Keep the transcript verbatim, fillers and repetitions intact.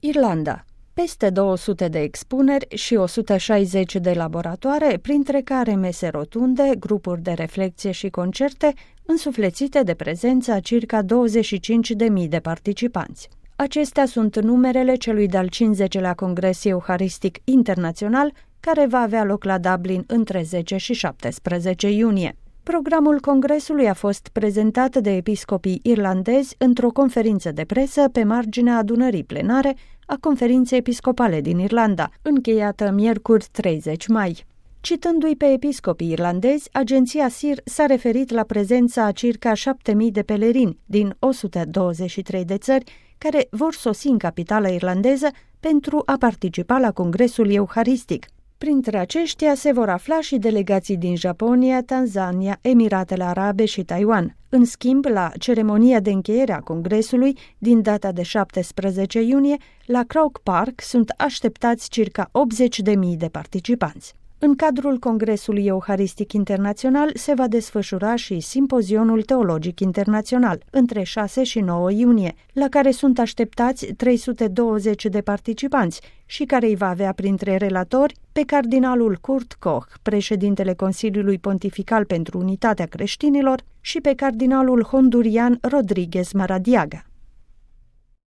Irlanda. Peste două sute de expuneri și o sută șaizeci de laboratoare, printre care mese rotunde, grupuri de reflecție și concerte, însuflețite de prezența circa douăzeci și cinci de mii de participanți. Acestea sunt numerele celui de-al cincizecilea Congres Euharistic Internațional, care va avea loc la Dublin între zece și șaptesprezece iunie. Programul congresului a fost prezentat de episcopii irlandezi într-o conferință de presă pe marginea adunării plenare a Conferinței Episcopale din Irlanda, încheiată miercuri treizeci mai. Citându-i pe episcopii irlandezi, agenția S I R s-a referit la prezența a circa șapte mii de pelerini din o sută douăzeci și trei de țări care vor sosi în capitala irlandeză pentru a participa la Congresul Euharistic. Printre aceștia se vor afla și delegații din Japonia, Tanzania, Emiratele Arabe și Taiwan. În schimb, la ceremonia de încheiere a Congresului, din data de șaptesprezece iunie, la Croke Park sunt așteptați circa optzeci de mii de participanți. În cadrul Congresului Euharistic Internațional se va desfășura și Simpozionul Teologic Internațional, între șase și nouă iunie, la care sunt așteptați trei sute douăzeci de participanți și care îi va avea printre relatori pe cardinalul Kurt Koch, președintele Consiliului Pontifical pentru Unitatea Creștinilor, și pe cardinalul hondurian Rodriguez Maradiaga.